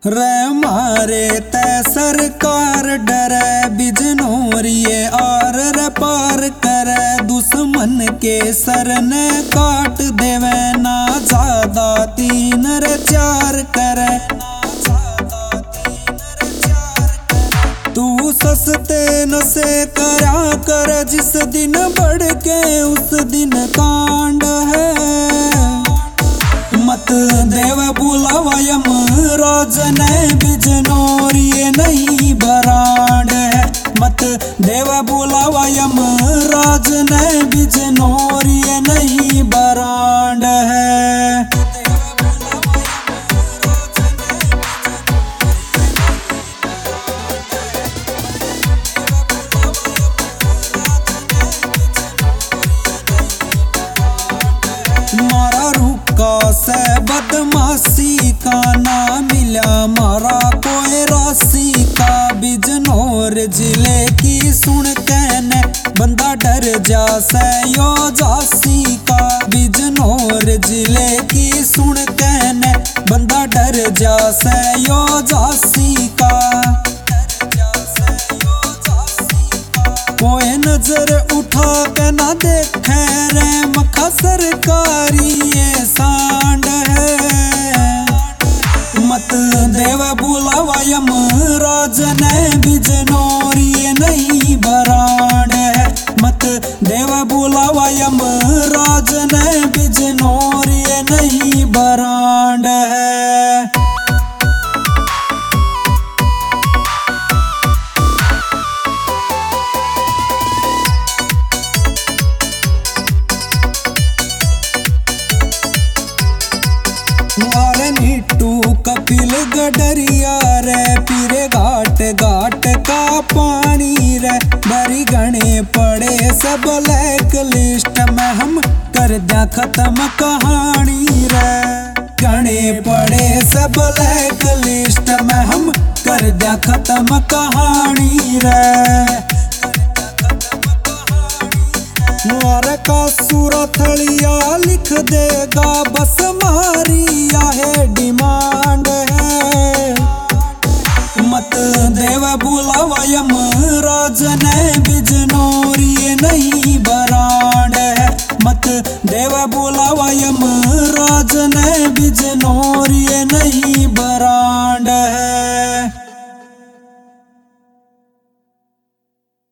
रे मारे ते सरकार डरे बिजनोरिये और रे पार करे दुश्मन के सर ने काट देवे ना ज्यादा तीन रे चार करे। तू सस्ते नशे करा कर जिस दिन बढ़ के उस दिन कांड है। मत देव बुलावा यमराज ने बिजनोरिये नहीं बराड है। मत देव बुलावा यमराज ने बिजनोरिये नहीं बराड है। मारा रुका से बदमाशी का ना मिला मारा कोई राशि का। बिजनौर जिले की सुन कहने बंदा डर जा से यो जासी का। बिजनौर जिले की सुन कहने बंदा डर जा से यो जासी का। कोई नजर उठा के ना देखे रे मखा सरकारी ये सांड है। मत देव बुलावा यमराज ने बिजनोरिये नहीं बराड है। मत देव बुलावा यमराज ने बिजनोरिये नहीं बराड है। मारे नीटू कपिल गडरिया रे पीरे घाट घाट का पानी रे। बरी गणे पड़े सब ब्लैक लिस्ट में हम कर दिया खत्म कहानी रे। गणे पड़े सब ब्लैक लिस्ट में हम कर दिया खत्म कहानी रे। मारे का सूरथलिया लिख देगा बस मारी है डिमांड है। मत देव बुलावा यमराज ने बिजनोरिये नहीं बराड है। मत देव बुलावा यमराज ने बिजनोरिये नहीं बराड।